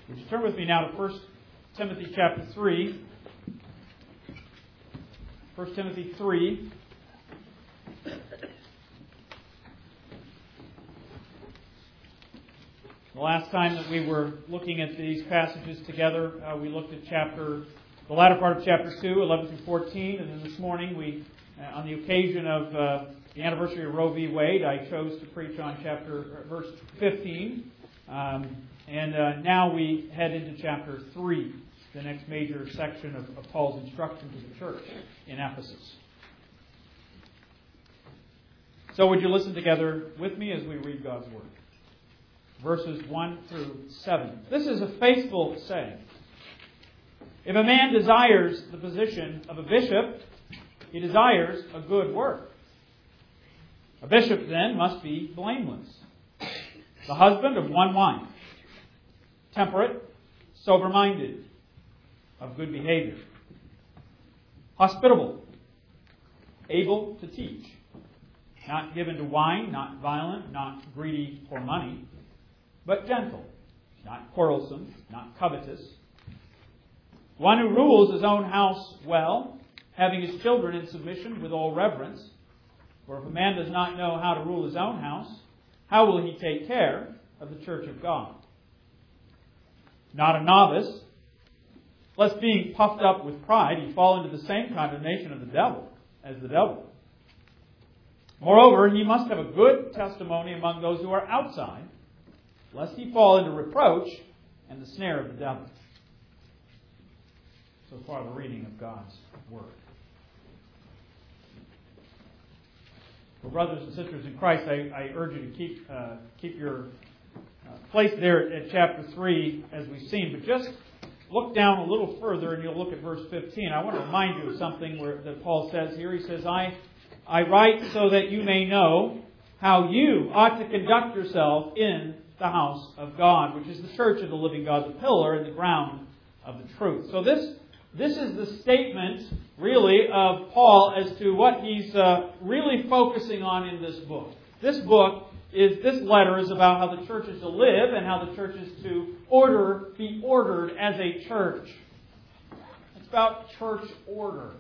Would you turn with me now to 1 Timothy chapter 3. 1 Timothy 3. The last time that we were looking at these passages together, we looked at the latter part of chapter 2, 11 through 14, and then this morning, on the occasion of the anniversary of Roe v. Wade, I chose to preach on verse 15, and now we head into chapter 3, the next major section of Paul's instruction to the church in Ephesus. So would you listen together with me as we read God's Word? Verses 1 through 7. This is a faithful saying. If a man desires the position of a bishop, he desires a good work. A bishop, then, must be blameless, the husband of one wife, temperate, sober-minded, of good behavior, hospitable, able to teach, not given to wine, not violent, not greedy for money, but gentle, not quarrelsome, not covetous, one who rules his own house well, having his children in submission with all reverence. For if a man does not know how to rule his own house, how will he take care of the church of God? Not a novice, lest being puffed up with pride, he fall into the same condemnation of the devil as the devil. Moreover, he must have a good testimony among those who are outside, lest he fall into reproach and the snare of the devil. So far, the reading of God's Word. Well, brothers and sisters in Christ, I urge you to keep your place there at chapter 3 as we've seen. But just look down a little further and you'll look at verse 15. I want to remind you of something that Paul says here. He says, I write so that you may know how you ought to conduct yourself in the house of God, which is the church of the living God, the pillar and the ground of the truth. So this is the statement, really, of Paul as to what he's really focusing on in this book. This letter is about how the church is to live and how the church is to be ordered as a church. It's about church order.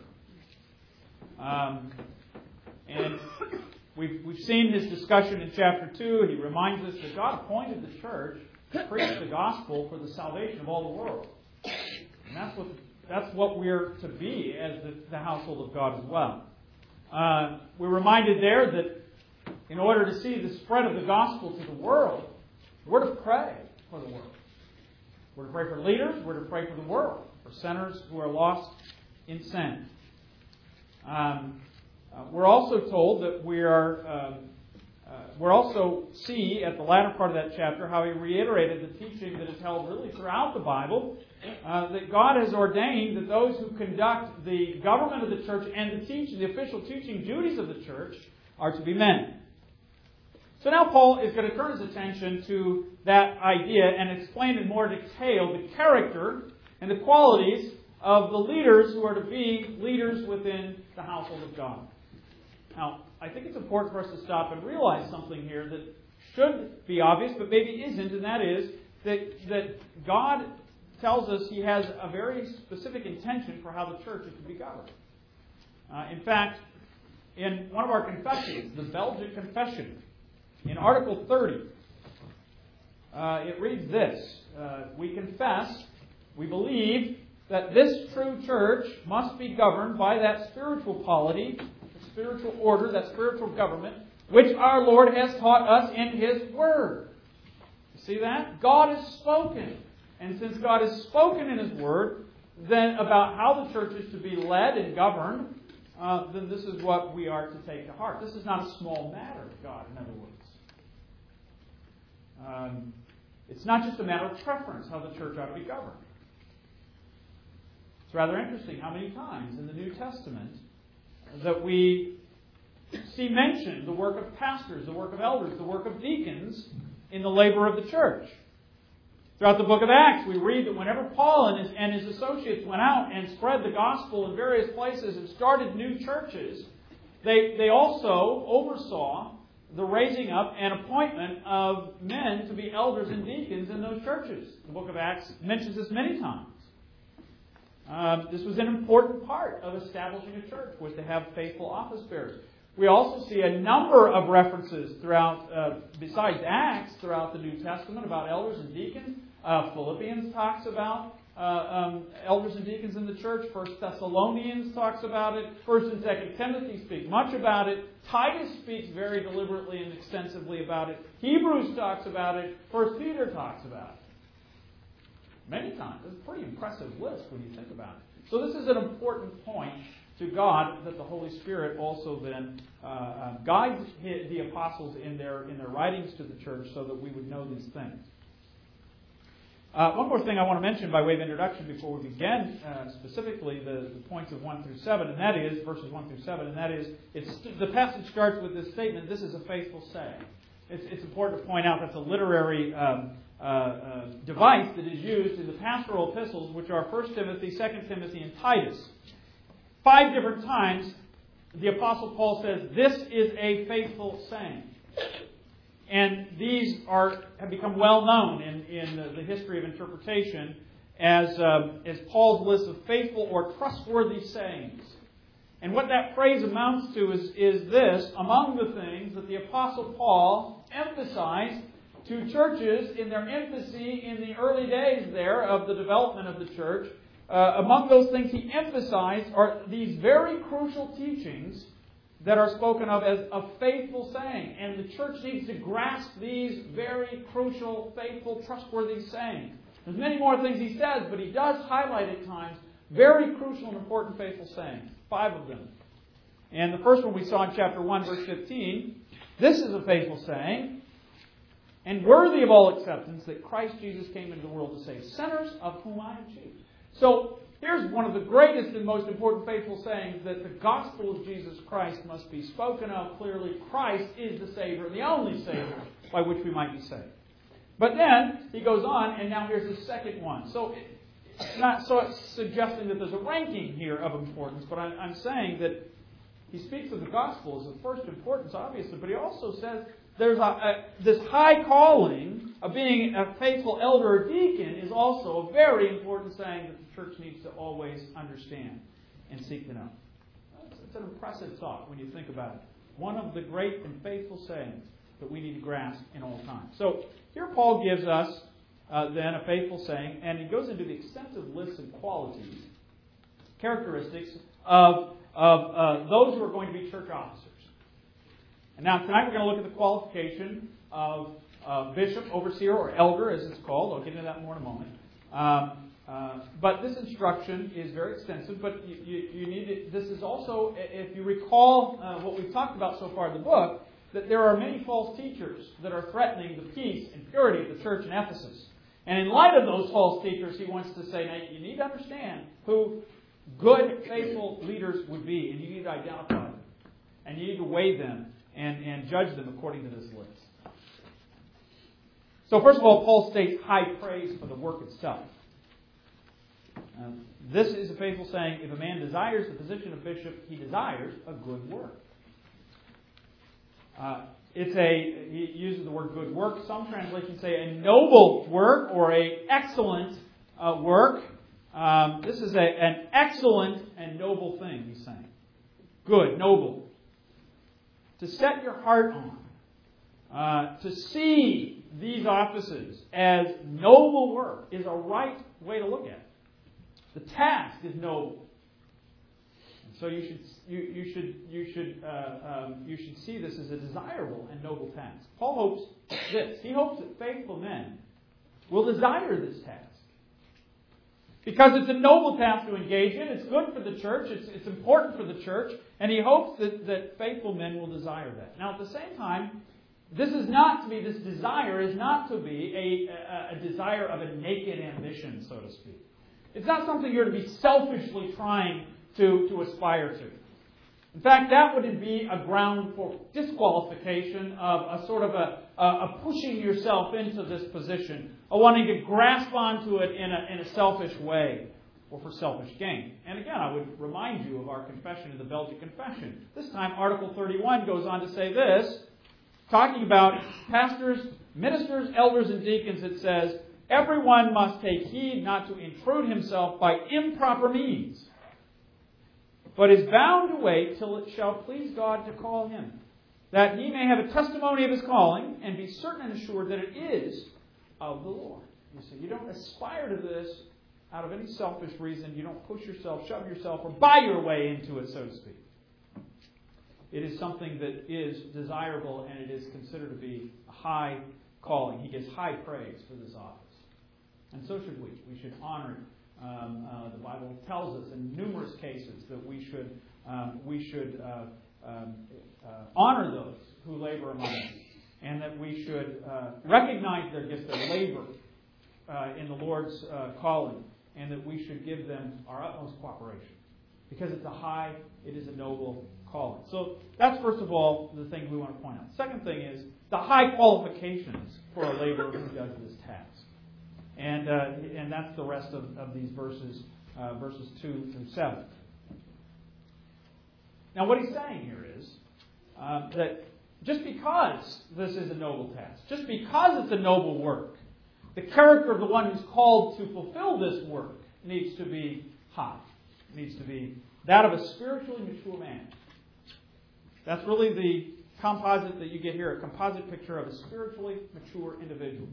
And we've seen his discussion in chapter 2. He reminds us that God appointed the church to preach the gospel for the salvation of all the world. And that's what we're to be as the household of God as well. We're reminded there that in order to see the spread of the gospel to the world, we're to pray for the world. We're to pray for leaders. We're to pray for the world, for sinners who are lost in sin. We're also told that we're also see at the latter part of that chapter how he reiterated the teaching that is held really throughout the Bible, that God has ordained that those who conduct the government of the church and the official teaching duties of the church are to be men. So now Paul is going to turn his attention to that idea and explain in more detail the character and the qualities of the leaders who are to be leaders within the household of God. Now, I think it's important for us to stop and realize something here that should be obvious, but maybe isn't, and that is that God tells us He has a very specific intention for how the church is to be governed. In fact, in one of our confessions, the Belgic Confession, in Article 30, it reads this: we confess, we believe that this true church must be governed by that spiritual polity, spiritual order, that spiritual government, which our Lord has taught us in His Word. You see that? God has spoken. And since God has spoken in His Word, then about how the church is to be led and governed, then this is what we are to take to heart. This is not a small matter to God, in other words. It's not just a matter of preference how the church ought to be governed. It's rather interesting how many times in the New Testament that we see mentioned the work of pastors, the work of elders, the work of deacons in the labor of the church. Throughout the book of Acts, we read that whenever Paul and his associates went out and spread the gospel in various places and started new churches, they also oversaw the raising up and appointment of men to be elders and deacons in those churches. The book of Acts mentions this many times. This was an important part of establishing a church, was to have faithful office bearers. We also see a number of references throughout, besides Acts, throughout the New Testament about elders and deacons. Philippians talks about elders and deacons in the church. 1 Thessalonians talks about it. 1 and 2 Timothy speak much about it. Titus speaks very deliberately and extensively about it. Hebrews talks about it. 1 Peter talks about it. Many times. It's a pretty impressive list when you think about it. So this is an important point to God, that the Holy Spirit also then guides the apostles in their writings to the church so that we would know these things. One more thing I want to mention by way of introduction before we begin, specifically the points of 1 through 7, and that is, verses 1 through 7, and that is, the passage starts with this statement, this is a faithful saying. It's important to point out that's a literary device that is used in the pastoral epistles, which are 1 Timothy, 2 Timothy, and Titus. 5 different times, the Apostle Paul says, this is a faithful saying. And these have become well known in the history of interpretation as Paul's list of faithful or trustworthy sayings. And what that phrase amounts to is this: among the things that the Apostle Paul emphasized to churches in their infancy in the early days there of the development of the church, among those things he emphasized are these very crucial teachings that are spoken of as a faithful saying. And the church needs to grasp these very crucial, faithful, trustworthy sayings. There's many more things he says, but he does highlight at times very crucial and important faithful sayings. 5 of them. And the first one we saw in chapter 1, verse 15. This is a faithful saying, and worthy of all acceptance, that Christ Jesus came into the world to save sinners, of whom I am chief. So, here's one of the greatest and most important faithful sayings, that the gospel of Jesus Christ must be spoken of clearly. Christ is the Savior, the only Savior by which we might be saved. But then, he goes on, and now here's the second one. So, it's not suggesting that there's a ranking here of importance, but I'm saying that he speaks of the gospel as of first importance, obviously, but he also says there's this high calling of being a faithful elder or deacon is also a very important saying that the church needs to always understand and seek to know. It's an impressive thought when you think about it. One of the great and faithful sayings that we need to grasp in all times. So here Paul gives us then a faithful saying, and he goes into the extensive list of qualities, characteristics of those who are going to be church officers. And now tonight we're going to look at the qualification of bishop, overseer, or elder, as it's called. I'll get into that more in a moment. But this instruction is very extensive. But you need it. This is also, if you recall what we've talked about so far in the book, that there are many false teachers that are threatening the peace and purity of the church in Ephesus. And in light of those false teachers, he wants to say, now you need to understand who good, faithful leaders would be, and you need to identify them. And you need to weigh them and judge them according to this list. So first of all, Paul states high praise for the work itself. This is a faithful saying, if a man desires the position of bishop, he desires a good work. He uses the word good work. Some translations say a noble work or a excellent work. This is an excellent and noble thing, he's saying. Good, noble. To set your heart on. To see these offices as noble work is a right way to look at it. The task is noble. So you should see this as a desirable and noble task. Paul hopes this. He hopes that faithful men will desire this task. Because it's a noble task to engage in. It's good for the church. It's important for the church. And he hopes that faithful men will desire that. Now, at the same time, this desire is not to be a desire of a naked ambition, so to speak. It's not something you're to be selfishly trying to aspire to. In fact, that would be a ground for disqualification of a sort of a pushing yourself into this position, or wanting to grasp onto it in a selfish way or for selfish gain. And again, I would remind you of our confession in the Belgic Confession. This time, Article 31 goes on to say this: talking about pastors, ministers, elders, and deacons, it says, everyone must take heed not to intrude himself by improper means, but is bound to wait till it shall please God to call him, that he may have a testimony of his calling, and be certain and assured that it is of the Lord. You see, you don't aspire to this out of any selfish reason. You don't push yourself, shove yourself, or buy your way into it, so to speak. It is something that is desirable, and it is considered to be a high calling. He gets high praise for this office. And so should we. We should honor it. The Bible tells us in numerous cases that we should honor those who labor among us, and that we should recognize their gifts, their labor in the Lord's calling, and that we should give them our utmost cooperation, because it is a noble calling. So that's, first of all, the thing we want to point out. Second thing is the high qualifications for a laborer who does this task. And that's the rest of these verses 2 through 7. Now, what he's saying here is that just because this is a noble task, just because it's a noble work, the character of the one who's called to fulfill this work needs to be high. It needs to be that of a spiritually mature man. That's really the composite that you get here, a composite picture of a spiritually mature individual.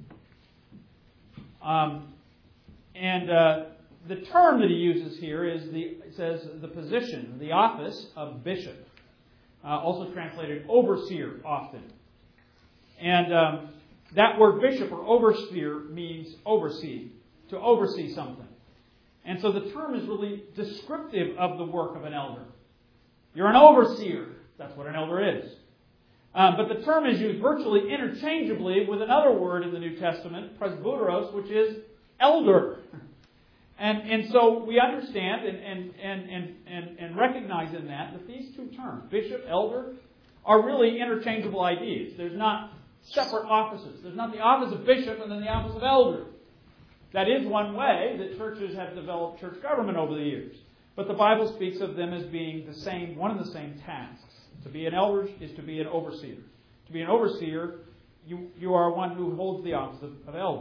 The term that he uses here is it says the position, the office of bishop, also translated overseer often. And that word bishop or overseer means oversee, to oversee something. And so the term is really descriptive of the work of an elder. You're an overseer. That's what an elder is. But the term is used virtually interchangeably with another word in the New Testament, presbyteros, which is elder. And so we understand and recognize in that these two terms, bishop, elder, are really interchangeable ideas. There's not separate offices. There's not the office of bishop and then the office of elder. That is one way that churches have developed church government over the years. But the Bible speaks of them as being the same, one and the same tasks. To be an elder is to be an overseer. To be an overseer, you are one who holds the office of elder.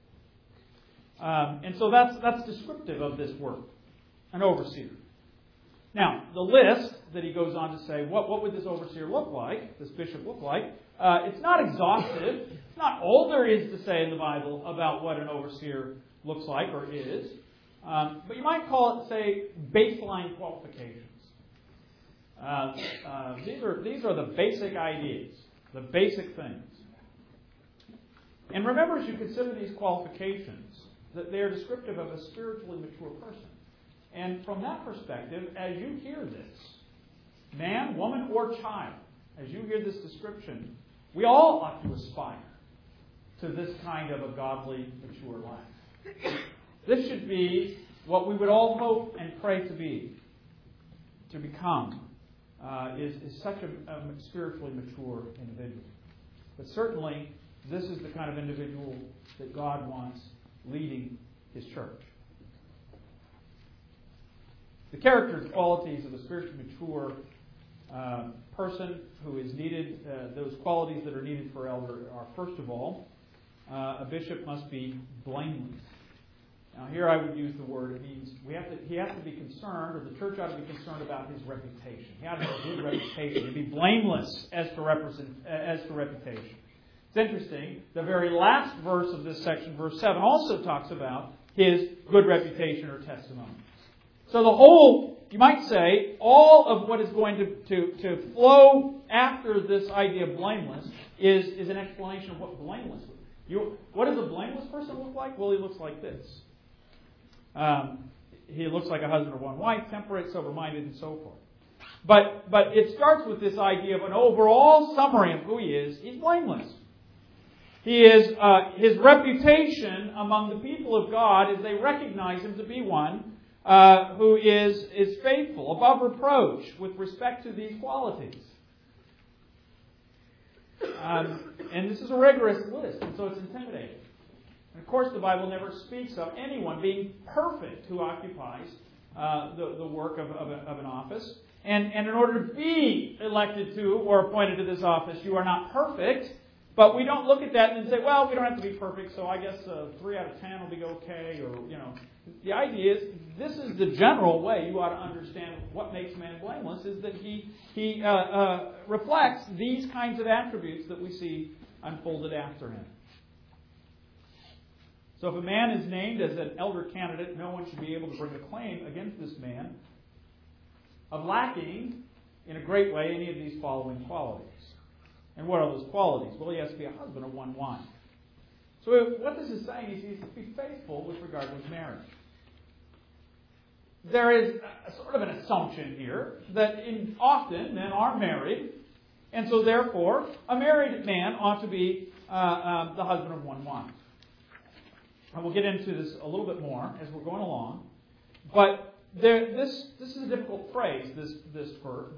And so that's descriptive of this work, an overseer. Now, the list that he goes on to say, what would this overseer look like, this bishop look like? It's not exhaustive. It's not all there is to say in the Bible about what an overseer looks like or is. But you might call it, say, baseline qualifications. These are the basic ideas, the basic things. And remember, as you consider these qualifications, that they are descriptive of a spiritually mature person. And from that perspective, as you hear this, man, woman, or child, as you hear this description, we all ought to aspire to this kind of a godly, mature life. This should be what we would all hope and pray to become, is such a spiritually mature individual. But certainly, this is the kind of individual that God wants leading His church. The character and qualities of a spiritually mature person who is needed, those qualities that are needed for elder are, first of all, a bishop must be blameless. Now, here I would use the word, it means he has to be concerned, or the church ought to be concerned about his reputation. He ought to have a good reputation, to be blameless as to reputation. It's interesting, the very last verse of this section, verse 7, also talks about his good reputation or testimony. So the whole, you might say, all of what is going to flow after this idea of blameless is an explanation of what blameless is. What does a blameless person look like? Well, he looks like this. He looks like a husband of one wife, temperate, sober-minded, and so forth. But it starts with this idea of an overall summary of who he is. He's blameless. He is his reputation among the people of God is they recognize him to be one who is faithful, above reproach, with respect to these qualities. And this is a rigorous list, and so it's intimidating. And of course, the Bible never speaks of anyone being perfect who occupies the work of an office. And in order to be elected to or appointed to this office, you are not perfect. But we don't look at that and say, well, we don't have to be perfect, so I guess 3 out of 10 will be okay. Or, the idea is this is the general way you ought to understand what makes man blameless, is that he reflects these kinds of attributes that we see unfolded after him. So if a man is named as an elder candidate, no one should be able to bring a claim against this man of lacking, in a great way, any of these following qualities. And what are those qualities? Well, he has to be a husband of one wife. So what this is saying is he has to be faithful with regard to his marriage. There is a sort of an assumption here that often men are married, and so therefore a married man ought to be the husband of one wife. And we'll get into this a little bit more as we're going along. But this is a difficult phrase, this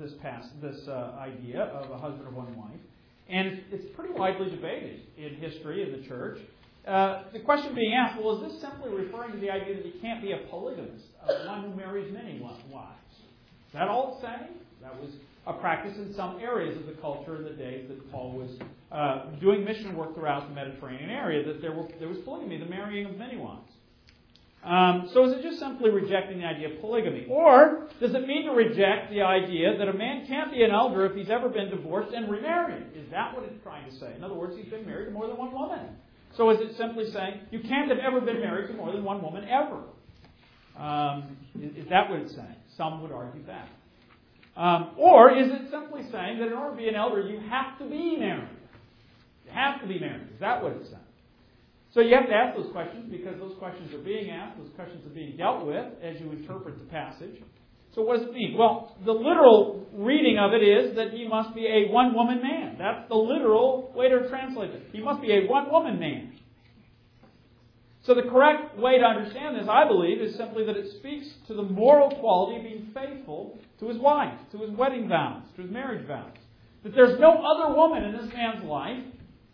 idea of a husband of one wife. And it's pretty widely debated in history in the church. The question being asked, well, is this simply referring to the idea that you can't be a polygamist, one who marries many wives? Is that all it's saying? That was a practice in some areas of the culture in the days that Paul was doing mission work throughout the Mediterranean area, that there was polygamy, the marrying of many wives. So is it just simply rejecting the idea of polygamy? Or does it mean to reject the idea that a man can't be an elder if he's ever been divorced and remarried? Is that what it's trying to say? In other words, he's been married to more than one woman. So is it simply saying you can't have ever been married to more than one woman ever? Is that what it's saying? Some would argue that. Or is it simply saying that in order to be an elder, you have to be married? You have to be married. Is that what it's saying? So you have to ask those questions because those questions are being asked, those questions are being dealt with as you interpret the passage. So what does it mean? Well, the literal reading of it is that he must be a one-woman man. That's the literal way to translate it. He must be a one-woman man. So the correct way to understand this, I believe, is simply that it speaks to the moral quality of being faithful to his wife, to his wedding vows, to his marriage vows. That there's no other woman in this man's life.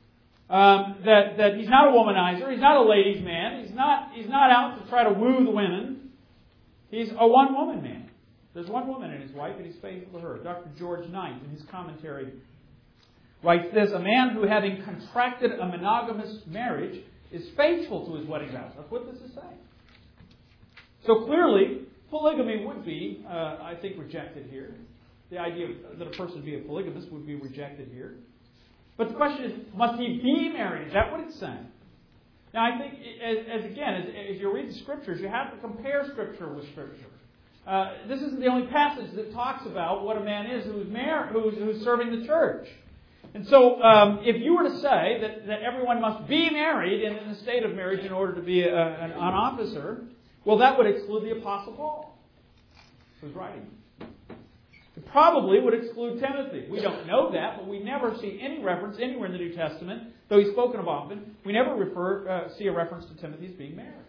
That he's not a womanizer, he's not a ladies' man, he's not out to try to woo the women. He's a one-woman man. There's one woman in his wife, and he's faithful to her. Dr. George Knight, in his commentary, writes this: a man who, having contracted a monogamous marriage, is faithful to his wedding vows. That's what this is saying. So clearly, polygamy would be, I think, rejected here. The idea that a person be a polygamist would be rejected here. But the question is, must he be married? Is that what it's saying? Now, I think, as you read the Scriptures, you have to compare Scripture with Scripture. This isn't the only passage that talks about what a man is who's serving the church. And so, if you were to say that everyone must be married and in the state of marriage in order to be an officer, well, that would exclude the Apostle Paul, who's writing. It probably would exclude Timothy. We don't know that, but we never see any reference anywhere in the New Testament, though he's spoken of often. We never see a reference to Timothy as being married.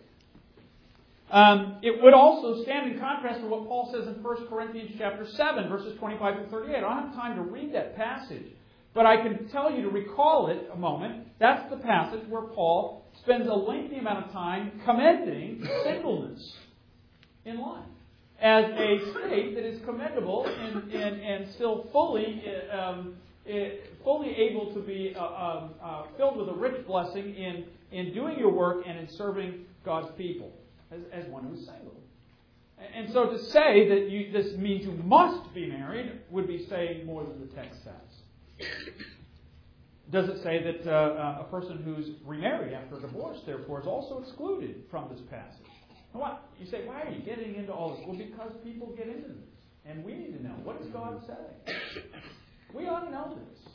It would also stand in contrast to what Paul says in 1 Corinthians chapter 7, verses 25 and 38. I don't have time to read that passage, but I can tell you to recall it a moment. That's the passage where Paul spends a lengthy amount of time commending singleness in life as a state that is commendable and still fully able to be filled with a rich blessing in doing your work and in serving God's people as one who is single. And so to say that this means you must be married would be saying more than the text says. Does it say that a person who's remarried after a divorce, therefore, is also excluded from this passage? What? You say, why are you getting into all this? Well, because people get into this. And we need to know, what does God say? We ought to know this.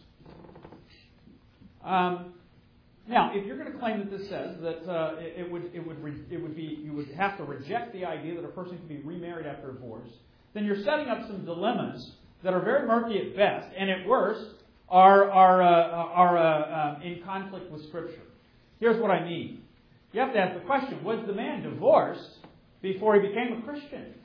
Now, if you're going to claim that this says that you would have to reject the idea that a person can be remarried after a divorce, then you're setting up some dilemmas that are very murky at best, and at worst are in conflict with Scripture. Here's what I mean. You have to ask the question, was the man divorced before he became a Christian?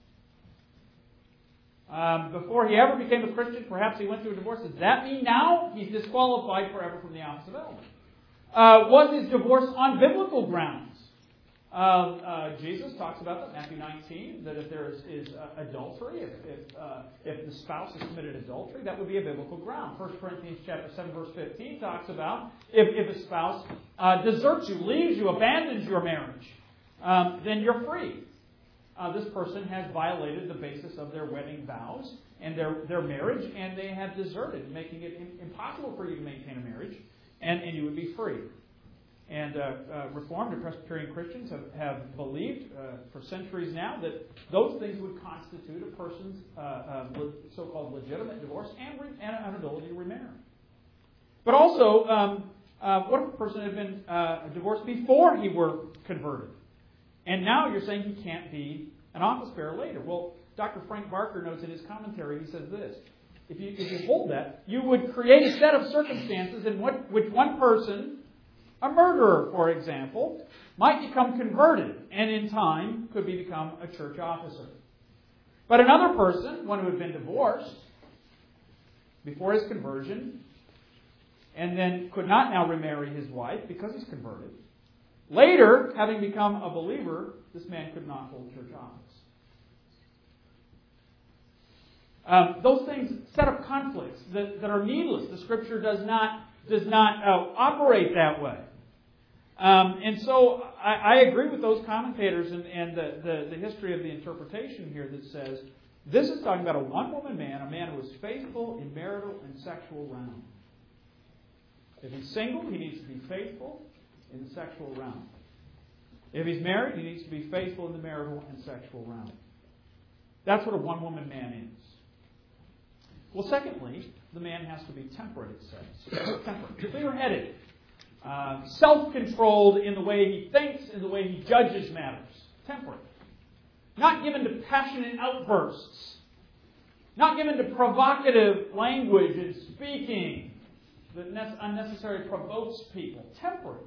Before he ever became a Christian, perhaps he went through a divorce. Does that mean now he's disqualified forever from the office of elder? Was his divorce on biblical grounds? Jesus talks about that, Matthew 19, that if there is adultery, if the spouse has committed adultery, that would be a biblical ground. 1 Corinthians chapter 7, verse 15 talks about if a spouse deserts you, leaves you, abandons your marriage, then you're free. This person has violated the basis of their wedding vows and their marriage, and they have deserted, making it impossible for you to maintain a marriage, and you would be free. And Reformed and Presbyterian Christians have believed for centuries now that those things would constitute a person's so-called legitimate divorce and an ability to remarry. But also, what if a person had been divorced before he were converted? And now you're saying he can't be an office bearer later. Well, Dr. Frank Barker notes in his commentary, he says this: if you hold that, you would create a set of circumstances in which one person, a murderer, for example, might become converted and in time could become a church officer. But another person, one who had been divorced before his conversion and then could not now remarry his wife because he's converted, later, having become a believer, this man could not hold church office. Those things set up conflicts that are needless. The Scripture does not operate that way. And so I agree with those commentators and the history of the interpretation here that says this is talking about a one-woman man, a man who is faithful in marital and sexual realm. If he's single, he needs to be faithful in the sexual realm. If he's married, he needs to be faithful in the marital and sexual realm. That's what a one-woman man is. Well, secondly, the man has to be temperate, it says. Temperate, clear-headed, self-controlled in the way he thinks, in the way he judges matters. Temperate. Not given to passionate outbursts. Not given to provocative language and speaking that unnecessarily provokes people. Temperate.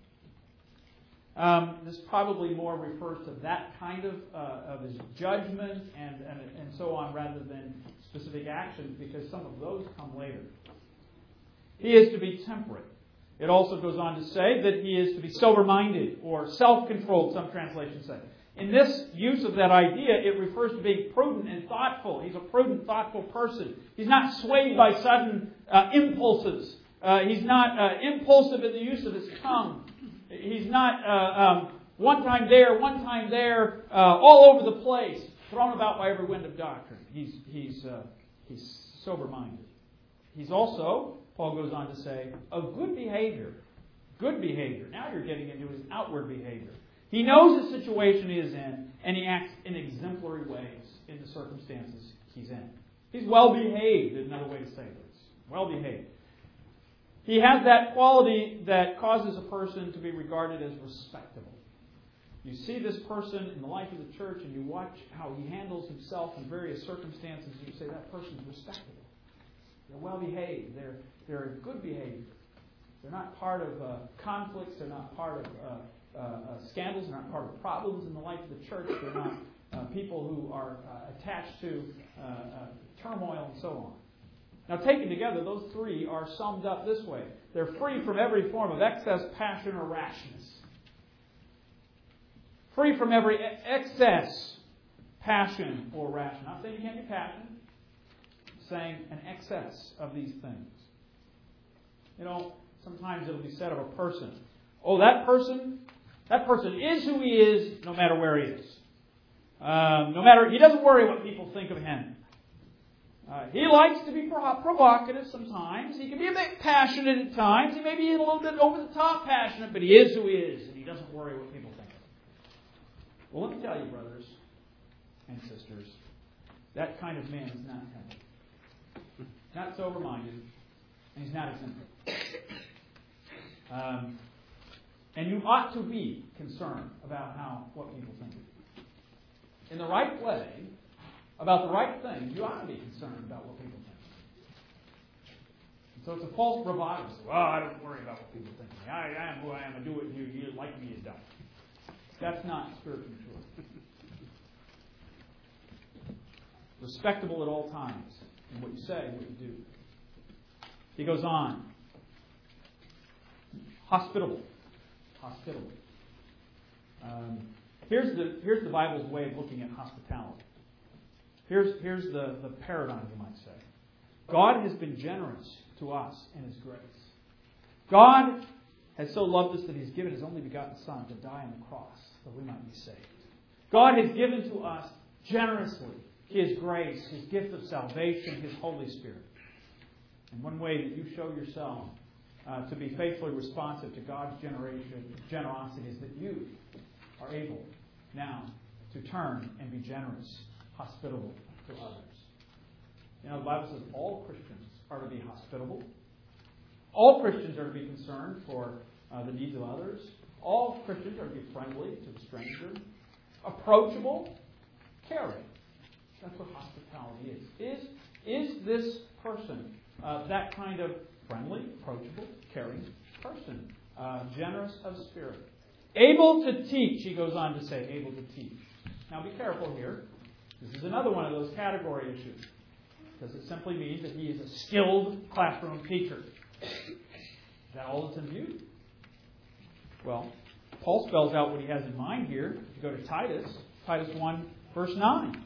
This probably more refers to that kind of his judgment and so on rather than specific actions, because some of those come later. He is to be temperate. It also goes on to say that he is to be sober-minded or self-controlled, some translations say. In this use of that idea, it refers to being prudent and thoughtful. He's a prudent, thoughtful person. He's not swayed by sudden impulses. He's not impulsive in the use of his tongue. He's not one time there, all over the place, thrown about by every wind of doctrine. He's sober-minded. He's also, Paul goes on to say, of good behavior. Good behavior. Now you're getting into his outward behavior. He knows the situation he is in, and he acts in exemplary ways in the circumstances he's in. He's well-behaved, is another way to say this. Well-behaved. He has that quality that causes a person to be regarded as respectable. You see this person in the life of the church and you watch how he handles himself in various circumstances, and you say that person's respectable. They're well-behaved. They're in good behavior. They're not part of conflicts. They're not part of scandals. They're not part of problems in the life of the church. They're not people who are attached to turmoil and so on. Now, taken together, those three are summed up this way. They're free from every form of excess, passion, or rashness. Free from every excess, passion, or rashness. Not saying you can't be passionate. I'm saying an excess of these things. You know, sometimes it'll be said of a person, oh, that person is who he is no matter where he is. He doesn't worry what people think of him. He likes to be provocative sometimes. He can be a bit passionate at times. He may be a little bit over-the-top passionate, but he is who he is, and he doesn't worry what people think of him. Well, let me tell you, brothers and sisters, that kind of man is not temperate. Not sober-minded, and he's not exemplary. And you ought to be concerned about what people think of you. In the right way, about the right thing, you ought to be concerned about what people think. And so it's a false bravado. Well, I don't worry about what people think of me. I am who I am. I do what you like me is done. That's not spiritual maturity. Respectable at all times in what you say and what you do. He goes on. Hospitable. Here's the Bible's way of looking at hospitality. Here's the paradigm, you might say. God has been generous to us in His grace. God has so loved us that He's given His only begotten Son to die on the cross that we might be saved. God has given to us generously His grace, His gift of salvation, His Holy Spirit. And one way that you show yourself to be faithfully responsive to God's generosity is that you are able now to turn and be generous, hospitable to others. You know, the Bible says all Christians are to be hospitable. All Christians are to be concerned for the needs of others. All Christians are to be friendly to the stranger, approachable, caring. That's what hospitality is. Is this person that kind of friendly, approachable, caring person? Generous of spirit. Able to teach, he goes on to say, able to teach. Now be careful here. This is another one of those category issues. Does it simply mean that he is a skilled classroom teacher? Is that all that's in view? Well, Paul spells out what he has in mind here. If you go to Titus 1, verse 9.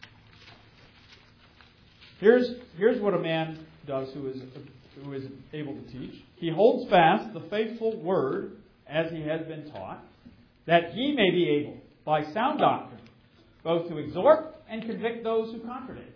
Here's what a man does who is able to teach. He holds fast the faithful word as he has been taught, that he may be able, by sound doctrine, both to exhort and convict those who contradict.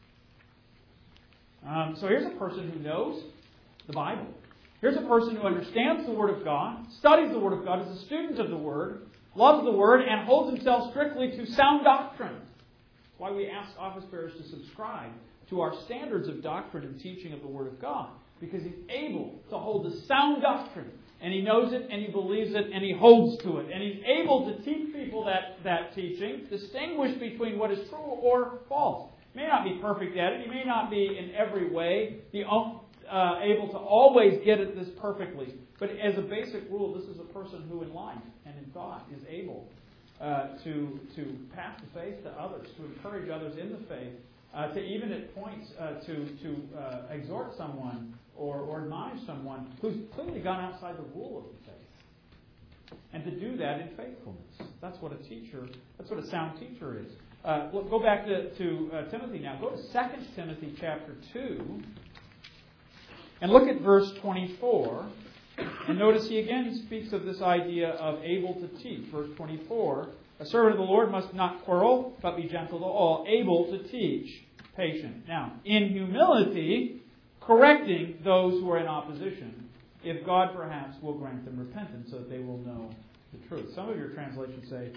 So here's a person who knows the Bible. Here's a person who understands the Word of God, studies the Word of God, is a student of the Word, loves the Word, and holds himself strictly to sound doctrine. That's why we ask office bearers to subscribe to our standards of doctrine and teaching of the Word of God, because he's able to hold the sound doctrine, and he knows it, and he believes it, and he holds to it, and he's able to teach people that teaching, distinguish between what is true or false. He may not be perfect at it. He may not be in every way able to always get at this perfectly. But as a basic rule, this is a person who in life and in thought is able to pass the faith to others, to encourage others in the faith, to even at points to exhort someone or admonish someone who's clearly gone outside the rule of the faith. And to do that in faithfulness. That's what a sound teacher is. Go back to Timothy now. Go to 2 Timothy chapter 2 and look at verse 24. And notice he again speaks of this idea of able to teach. Verse 24, a servant of the Lord must not quarrel, but be gentle to all, able to teach, patient. Now, in humility, correcting those who are in opposition, if God perhaps will grant them repentance so that they will know the truth. Some of your translations say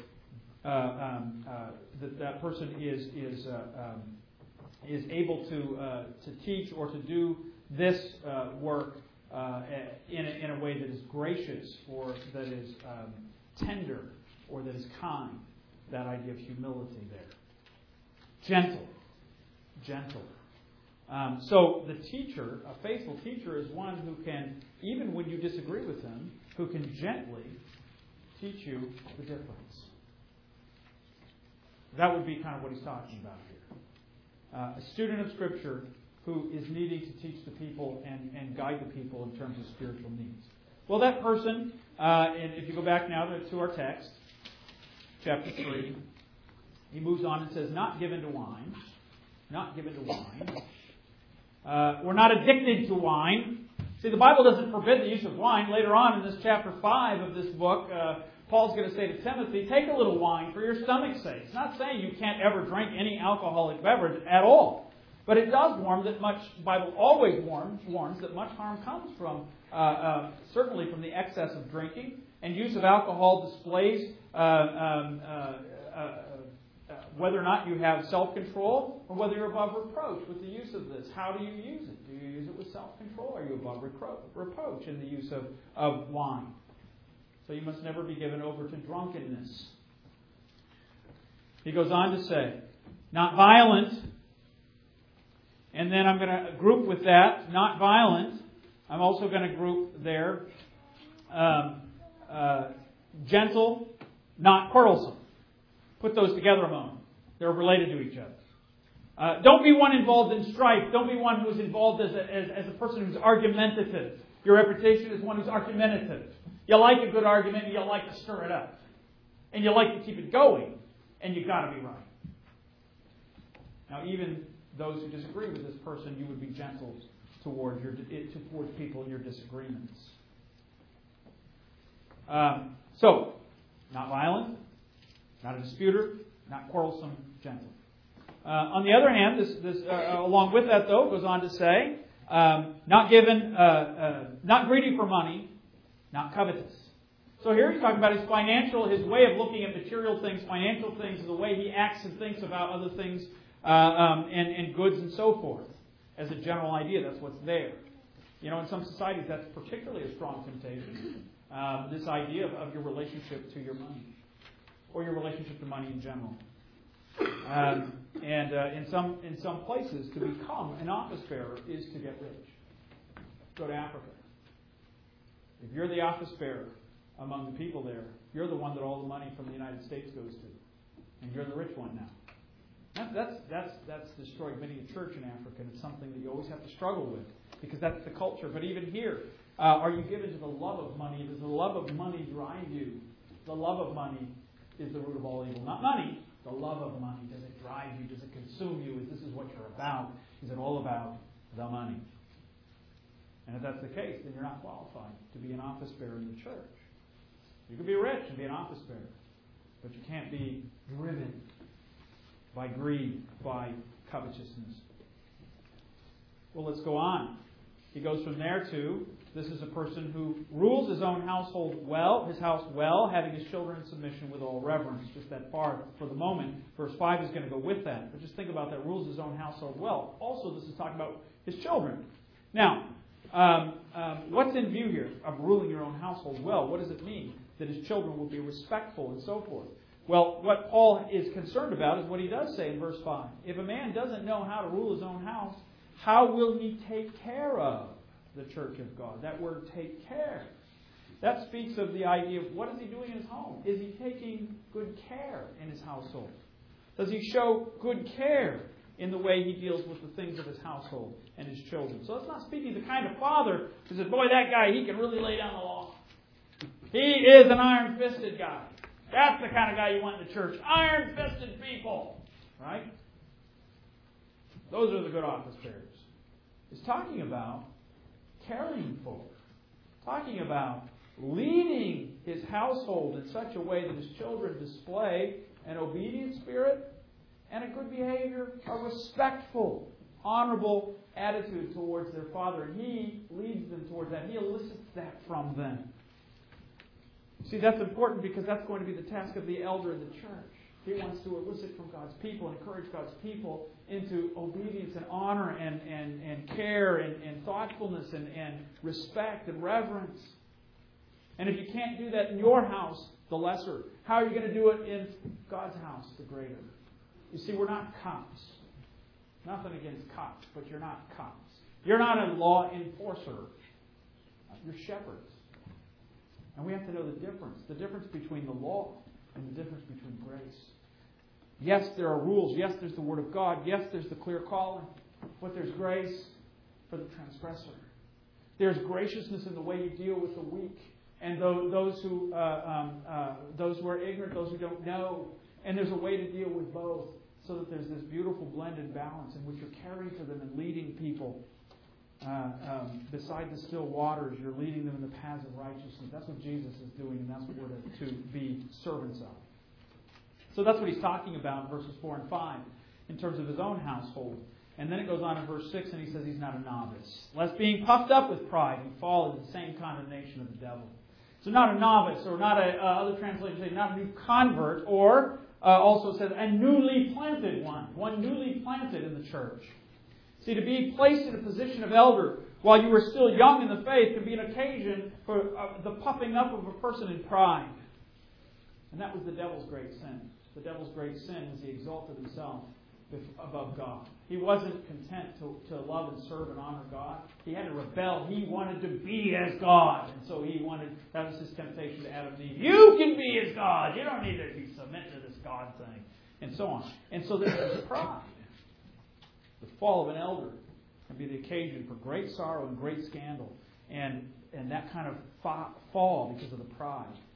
that person is able to teach or to do this work in a way that is gracious or that is tender or that is kind. That idea of humility there. Gentle. So the teacher, a faithful teacher, is one who can, even when you disagree with him, who can gently teach you the difference. That would be kind of what he's talking about here. A student of Scripture who is needing to teach the people and guide the people in terms of spiritual needs. Well, that person, and if you go back now to our text, chapter 3, he moves on and says, not given to wine. Not given to wine. We're not addicted to wine. See, the Bible doesn't forbid the use of wine. Later on in this chapter 5 of this book, Paul's going to say to Timothy, take a little wine for your stomach's sake. It's not saying you can't ever drink any alcoholic beverage at all. But it does warn that much, the Bible always warns that much harm comes from, certainly from the excess of drinking, and use of alcohol displays whether or not you have self-control or whether you're above reproach with the use of this. How do you use it? Do you use it with self-control? Are you above reproach in the use of wine? So you must never be given over to drunkenness. He goes on to say, not violent. And then I'm going to group with that, not violent. I'm also going to group there, gentle, not quarrelsome. Put those together a moment. They're related to each other. Don't be one involved in strife. Don't be one who's involved as a person who's argumentative. Your reputation is one who's argumentative. You like a good argument and you like to stir it up. And you like to keep it going. And you've got to be right. Now, even those who disagree with this person, you would be gentle towards people in your disagreements. So, not violent, not a disputer, not quarrelsome, gentle. On the other hand, along with that, though, goes on to say, not greedy for money, not covetous. So here he's talking about his way of looking at material things, financial things, the way he acts and thinks about other things, and goods and so forth. As a general idea, that's what's there. You know, in some societies, that's particularly a strong temptation. This idea of your relationship to your money, or your relationship to money in general. In some places, to become an office bearer is to get rich. Go to Africa. If you're the office bearer among the people there, you're the one that all the money from the United States goes to, and you're the rich one now. That's destroyed many a church in Africa, and it's something that you always have to struggle with, because that's the culture. But even here, are you given to the love of money? Does the love of money drive you? The love of money is the root of all evil. Not money, the love of money. Does it drive you? Does it consume you? This is what you're about? Is it all about the money? And if that's the case, then you're not qualified to be an office bearer in the church. You can be rich and be an office bearer, but you can't be driven by greed, by covetousness. Well, let's go on. He goes from there to, this is a person who rules his own household well, having his children in submission with all reverence. Just that far for the moment. Verse 5 is going to go with that. But just think about that, rules his own household well. Also, this is talking about his children. Now, what's in view here of ruling your own household well? What does it mean? That his children will be respectful and so forth. Well, what Paul is concerned about is what he does say in verse 5. If a man doesn't know how to rule his own house, how will he take care of the church of God? That word, take care. That speaks of the idea of what is he doing in his home? Is he taking good care in his household? Does he show good care in the way he deals with the things of his household and his children? So it's not speaking the kind of father who says, boy, that guy, he can really lay down the law. He is an iron-fisted guy. That's the kind of guy you want in the church. Iron-fisted people. Right? Those are the good office bearers. It's talking about caring for, talking about leading his household in such a way that his children display an obedient spirit and a good behavior, a respectful, honorable attitude towards their father. And he leads them towards that. He elicits that from them. See, that's important because that's going to be the task of the elder in the church. He wants to elicit from God's people and encourage God's people into obedience and honor and care and thoughtfulness and respect and reverence. And if you can't do that in your house, the lesser, how are you going to do it in God's house, the greater? You see, we're not cops. Nothing against cops, but you're not cops. You're not a law enforcer. You're shepherds. And we have to know the difference between the law and the difference between grace. Yes, there are rules. Yes, there's the Word of God. Yes, there's the clear calling. But there's grace for the transgressor. There's graciousness in the way you deal with the weak and those who are ignorant, those who don't know. And there's a way to deal with both so that there's this beautiful blended balance in which you're caring for them and leading people beside the still waters. You're leading them in the paths of righteousness. That's what Jesus is doing, and that's what we're to be servants of. So that's what he's talking about in verses 4 and 5 in terms of his own household. And then it goes on in verse 6, and he says he's not a novice. Lest being puffed up with pride, he fall into the same condemnation of the devil. So not a novice, or not other translations say not a new convert, or also says a newly planted one newly planted in the church. See, to be placed in a position of elder while you are still young in the faith can be an occasion for the puffing up of a person in pride. And that was the devil's great sin. The devil's great sin was he exalted himself above God. He wasn't content to love and serve and honor God. He had to rebel. He wanted to be as God. And so that was his temptation to Adam and Eve. You can be as God. You don't need to be submitted to this God thing. And so on. And so there's pride. The fall of an elder can be the occasion for great sorrow and great scandal. And that kind of fall because of the pride.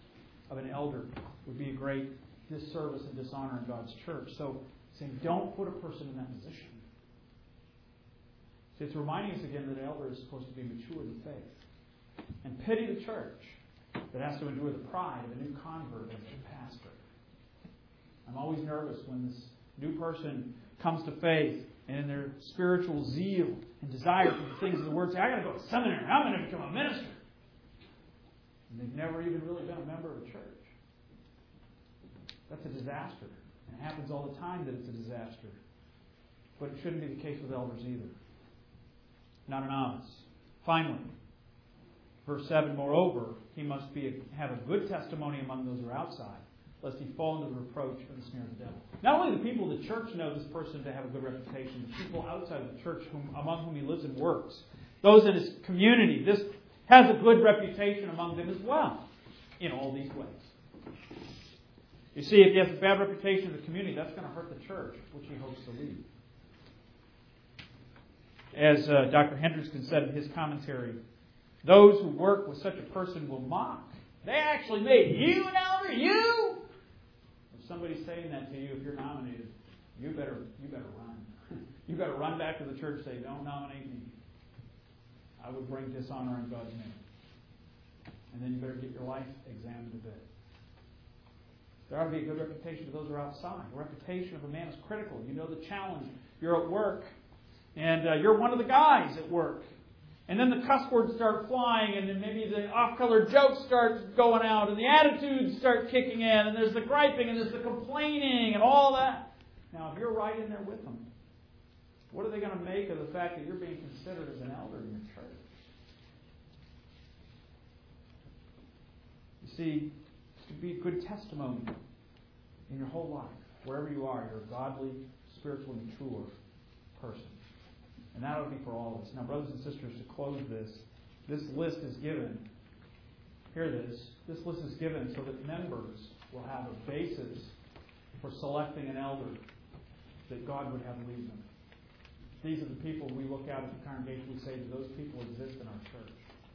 of an elder would be a great disservice and dishonor in God's church. So, saying, don't put a person in that position. See, it's reminding us again that an elder is supposed to be mature in faith. And pity the church that has to endure the pride of a new convert as a pastor. I'm always nervous when this new person comes to faith and in their spiritual zeal and desire for the things of the Word say, I got to go to seminary, I'm going to become a minister. And they've never even really been a member of a church. That's a disaster. And it happens all the time that it's a disaster. But it shouldn't be the case with elders either. Not a novice. Finally, verse 7, moreover, he must have a good testimony among those who are outside, lest he fall into the reproach or the snare of the devil. Not only the people of the church know this person to have a good reputation, the people outside of the church among whom he lives and works, those in his community, this has a good reputation among them as well, in all these ways. You see, if he has a bad reputation in the community, that's going to hurt the church, which he hopes to lead. As Dr. Hendrickson said in his commentary, those who work with such a person will mock. They actually made you an elder? You? If somebody's saying that to you, if you're nominated, you better run. You better run back to the church and say, don't nominate me. I would bring dishonor in God's name. And then you better get your life examined a bit. There ought to be a good reputation to those who are outside. The reputation of a man is critical. You know the challenge. You're at work, and you're one of the guys at work. And then the cuss words start flying, and then maybe the off-color jokes start going out, and the attitudes start kicking in, and there's the griping, and there's the complaining, and all that. Now, if you're right in there with them, what are they going to make of the fact that you're being considered as an elder in your church? You see, it should be a good testimony in your whole life. Wherever you are, you're a godly, spiritually mature person. And that would be for all of us. Now, brothers and sisters, to close this list is given. Hear this. This list is given so that members will have a basis for selecting an elder that God would have lead them. These are the people we look at the congregation. We say, do those people exist in our church?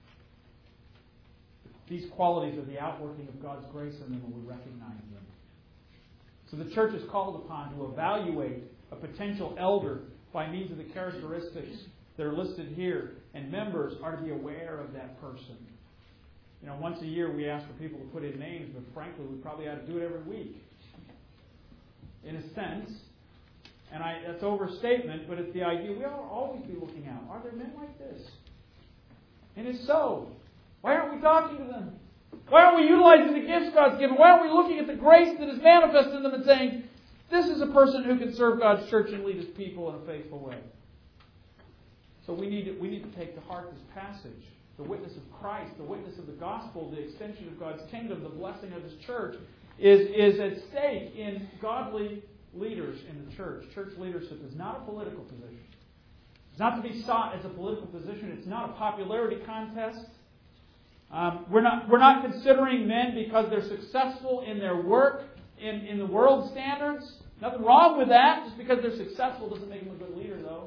These qualities are the outworking of God's grace in them when we recognize them. So the church is called upon to evaluate a potential elder by means of the characteristics that are listed here. And members are to be aware of that person. You know, once a year we ask for people to put in names, but frankly, we probably ought to do it every week. In a sense, and that's overstatement, but it's the idea we ought to always be looking out. Are there men like this? And if so, why aren't we talking to them? Why aren't we utilizing the gifts God's given? Why aren't we looking at the grace that is manifested in them and saying, this is a person who can serve God's church and lead His people in a faithful way? So we need to take to heart this passage. The witness of Christ, the witness of the gospel, the extension of God's kingdom, the blessing of His church is at stake in godly leaders in the church. Church leadership is not a political position. It's not to be sought as a political position. It's not a popularity contest. We're not considering men because they're successful in their work in the world standards. Nothing wrong with that. Just because they're successful doesn't make them a good leader, though.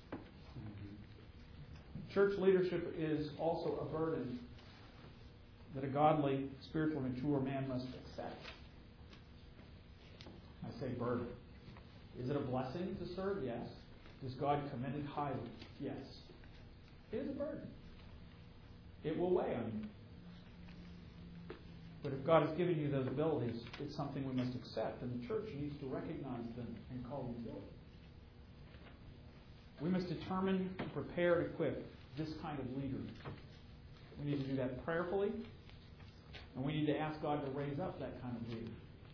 Church leadership is also a burden that a godly, spiritual, mature man must accept. I say burden. Is it a blessing to serve? Yes. Does God commend it highly? Yes. It is a burden. It will weigh on you. But if God has given you those abilities, it's something we must accept, and the church needs to recognize them and call them to it. We must determine, prepare, and equip this kind of leader. We need to do that prayerfully, and we need to ask God to raise up that kind of leader.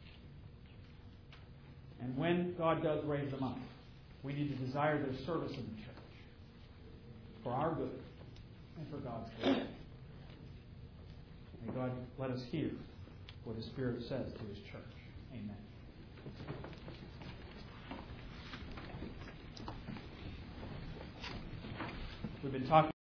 And when God does raise them up, we need to desire their service in the church for our good and for God's glory. May God let us hear what His Spirit says to His church. Amen. We've been talking